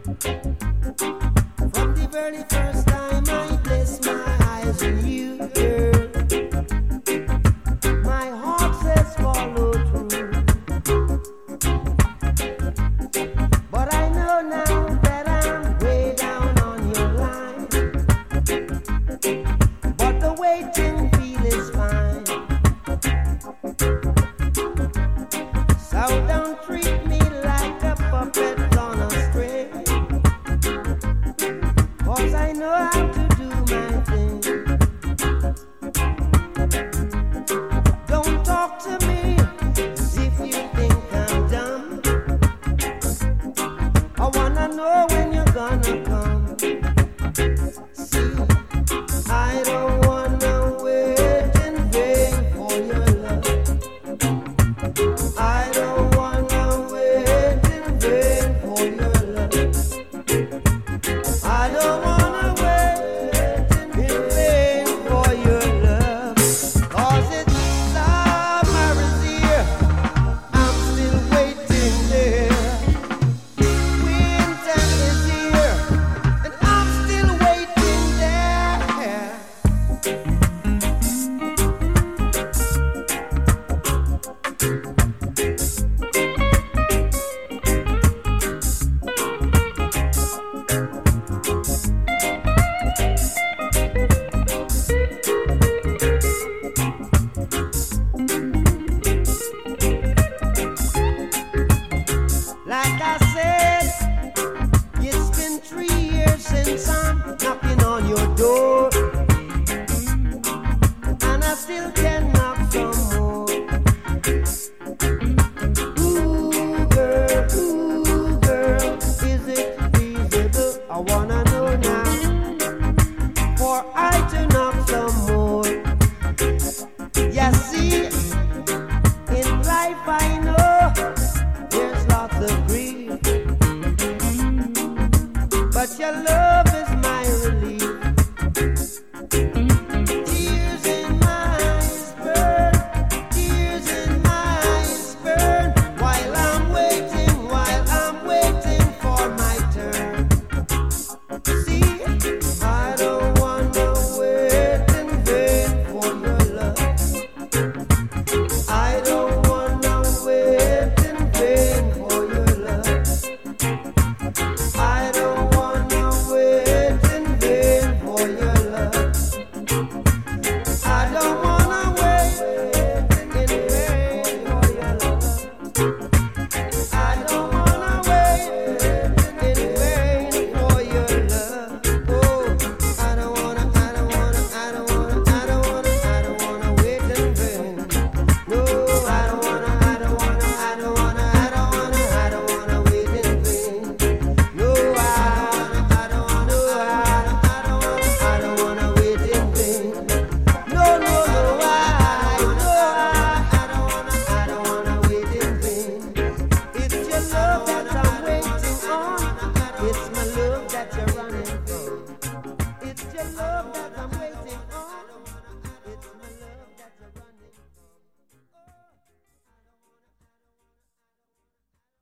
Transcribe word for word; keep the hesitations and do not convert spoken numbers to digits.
From the very first time I placed my eyes on you, girl, my heart says follow through. But I know now that I'm way down on your line. But the waiting feel is fine. So don't treat me like a puppet on a string. 'Cause I know how to do my thing. Don't talk to me as if you think I'm dumb. I wanna know when you're gonna come. See, I don't wanna wait in vain for your love. I don't wanna wait in vain for your love. I don't wanna wait in vain for your love. 'Cause it's summer is here, I'm still waiting there. Winter is here, and I'm still waiting there. Like I said, it's been three years since I'm knocking on your door, and I still can knock some more. Ooh, girl, ooh, girl, is it feasible? I wanna know now, for I to knock some more. Yeah, see, in life I know there's lots of grief, but your love